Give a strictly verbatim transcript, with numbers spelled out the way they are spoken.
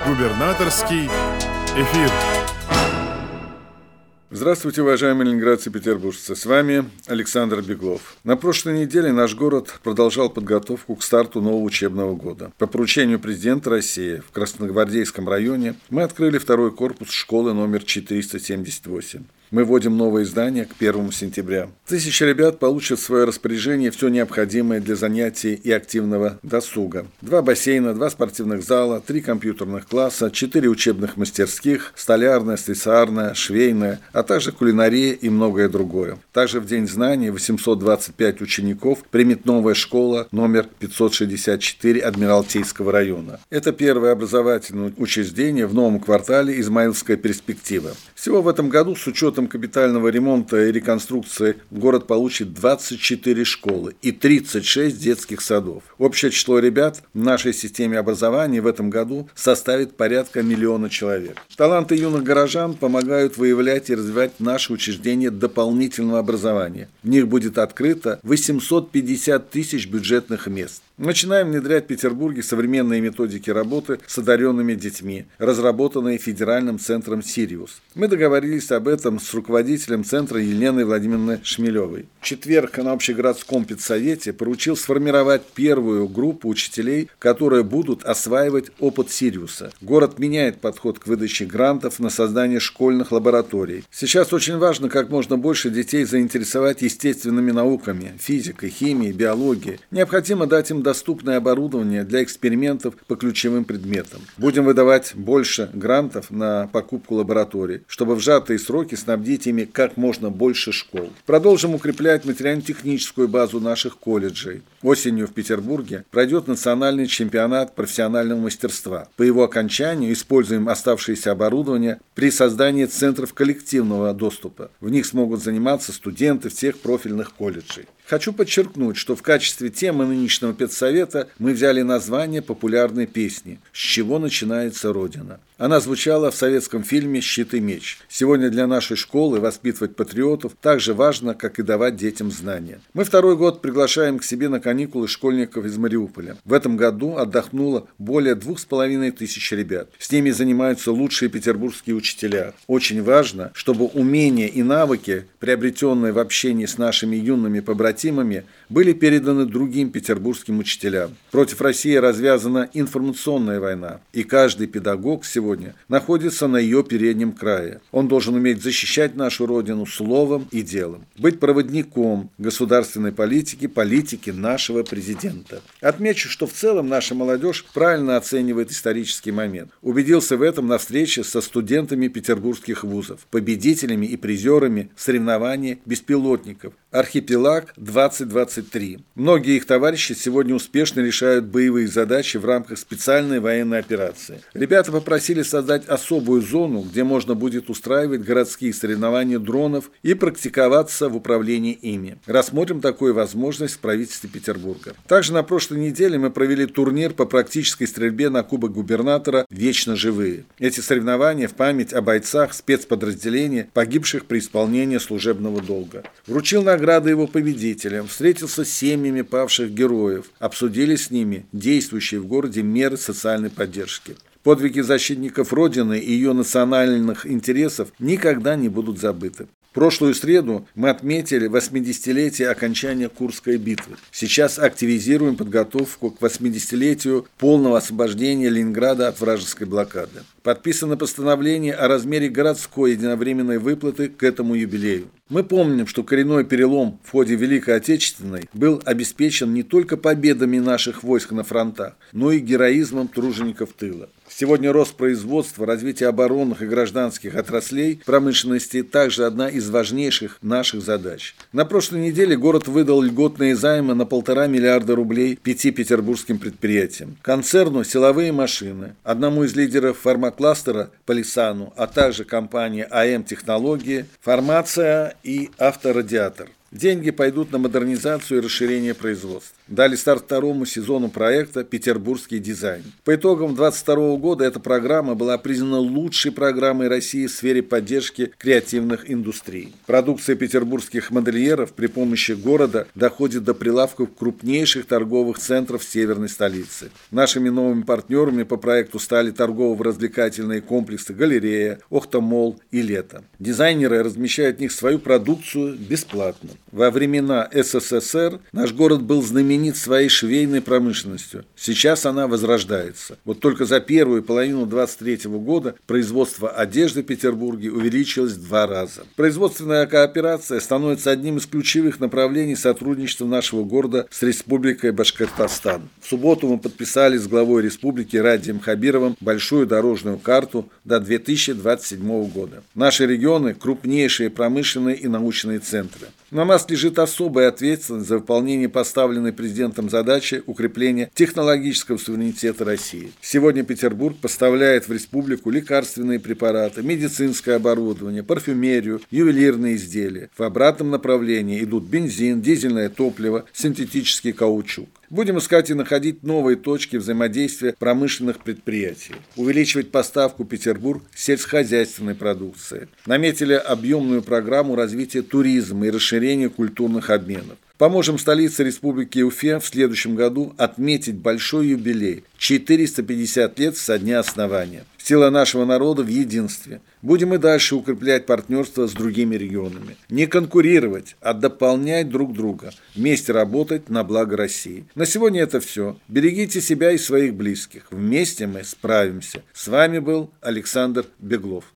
Губернаторский эфир. Здравствуйте, уважаемые ленинградцы и петербуржцы. С вами Александр Беглов. На прошлой неделе наш город продолжал подготовку к старту нового учебного года. По поручению президента России в Красногвардейском районе мы открыли второй корпус школы номер четыреста семьдесят восемь. Мы вводим новые здания к первому сентября. Тысячи ребят получат в свое распоряжение все необходимое для занятий и активного досуга. Два бассейна, два спортивных зала, три компьютерных класса, четыре учебных мастерских, столярная, слесарная, швейная, а также кулинария и многое другое. Также в День знаний восемьсот двадцать пять учеников примет новая школа номер пятьсот шестьдесят четыре Адмиралтейского района. Это первое образовательное учреждение в новом квартале «Измаилская перспектива». Всего в этом году с учетом капитального ремонта и реконструкции город получит двадцать четыре школы и тридцать шесть детских садов. Общее число ребят в нашей системе образования в этом году составит порядка миллиона человек. Таланты юных горожан помогают выявлять и развивать наши учреждения дополнительного образования. В них будет открыто восемьсот пятьдесят тысяч бюджетных мест. Начинаем внедрять в Петербурге современные методики работы с одаренными детьми, разработанные Федеральным центром «Сириус». Мы договорились об этом с руководителем центра Еленой Владимировной Шмелевой. В четверг на общегородском педсовете поручил сформировать первую группу учителей, которые будут осваивать опыт «Сириуса». Город меняет подход к выдаче грантов на создание школьных лабораторий. Сейчас очень важно как можно больше детей заинтересовать естественными науками, физикой, химией, биологией. Необходимо дать им доступное оборудование для экспериментов по ключевым предметам. Будем выдавать больше грантов на покупку лабораторий, чтобы в сжатые сроки снабдить ими как можно больше школ. Продолжим укреплять материально-техническую базу наших колледжей. Осенью в Петербурге пройдет национальный чемпионат профессионального мастерства. По его окончанию используем оставшееся оборудование при создании центров коллективного доступа. В них смогут заниматься студенты всех профильных колледжей. Хочу подчеркнуть, что в качестве темы нынешнего педсовета мы взяли название популярной песни «С чего начинается Родина?». Она звучала в советском фильме «Щит и меч». Сегодня для нашей школы воспитывать патриотов так же важно, как и давать детям знания. Мы второй год приглашаем к себе на каникулы школьников из Мариуполя. В этом году отдохнуло более двух с половиной тысяч ребят. С ними занимаются лучшие петербургские учителя. Очень важно, чтобы умения и навыки, приобретенные в общении с нашими юными побратимами, были переданы другим петербургским учителям. Против России развязана информационная война, и каждый педагог сегодня находится на ее переднем крае. Он должен уметь защищать нашу Родину словом и делом, быть проводником государственной политики, политики нашего президента. Отмечу, что в целом наша молодежь правильно оценивает исторический момент. Убедился в этом на встрече со студентами петербургских вузов, победителями и призерами соревнований беспилотников «Архипелаг двадцать двадцать три». Многие их товарищи сегодня успешно решают боевые задачи в рамках специальной военной операции. Ребята попросили создать особую зону, где можно будет устраивать городские соревнования дронов и практиковаться в управлении ими. Рассмотрим такую возможность в правительстве Петербурга. Также на прошлой неделе мы провели турнир по практической стрельбе на Кубок губернатора «Вечно живые». Эти соревнования в память о бойцах спецподразделения, погибших при исполнении служебного долга. Вручил награды его победителям, встретился с семьями павших героев, обсудили с ними действующие в городе меры социальной поддержки. Подвиги защитников Родины и ее национальных интересов никогда не будут забыты. В прошлую среду мы отметили восьмидесятилетие окончания Курской битвы. Сейчас активизируем подготовку к восьмидесятилетию полного освобождения Ленинграда от вражеской блокады. Подписано постановление о размере городской единовременной выплаты к этому юбилею. Мы помним, что коренной перелом в ходе Великой Отечественной был обеспечен не только победами наших войск на фронтах, но и героизмом тружеников тыла. Сегодня рост производства, развитие оборонных и гражданских отраслей промышленности также одна из важнейших наших задач. На прошлой неделе город выдал льготные займы на полтора миллиарда рублей пяти петербургским предприятиям. Концерну «Силовые машины», одному из лидеров фармакластера «Полисану», а также компании АМ Технологии, «Фармация» и «Авторадиатор». Деньги пойдут на модернизацию и расширение производства. Дали старт второму сезону проекта «Петербургский дизайн». По итогам две тысячи двадцать второго года эта программа была признана лучшей программой России в сфере поддержки креативных индустрий. Продукция петербургских модельеров при помощи города доходит до прилавков крупнейших торговых центров северной столицы. Нашими новыми партнерами по проекту стали торгово-развлекательные комплексы «Галерея», «Охта-молл» и «Лето». Дизайнеры размещают в них свою продукцию бесплатно. Во времена СССР наш город был знаменит своей швейной промышленностью. Сейчас она возрождается. Вот только за первую половину двадцать третьего года производство одежды в Петербурге увеличилось в два раза. Производственная кооперация становится одним из ключевых направлений сотрудничества нашего города с Республикой Башкортостан. В субботу мы подписали с главой республики Радием Хабировым большую дорожную карту до две тысячи двадцать седьмого года. Наши регионы – крупнейшие промышленные и научные центры. На нас лежит особая ответственность за выполнение поставленной президентом задачи укрепления технологического суверенитета России. Сегодня Петербург поставляет в республику лекарственные препараты, медицинское оборудование, парфюмерию, ювелирные изделия. В обратном направлении идут бензин, дизельное топливо, синтетический каучук. Будем искать и находить новые точки взаимодействия промышленных предприятий. Увеличивать поставку в Петербург сельскохозяйственной продукции. Наметили объемную программу развития туризма и расширения культурных обменов. Поможем столице Республики Уфе в следующем году отметить большой юбилей – четыреста пятьдесят лет со дня основания. Сила нашего народа в единстве. Будем и дальше укреплять партнерство с другими регионами. Не конкурировать, а дополнять друг друга. Вместе работать на благо России. На сегодня это все. Берегите себя и своих близких. Вместе мы справимся. С вами был Александр Беглов.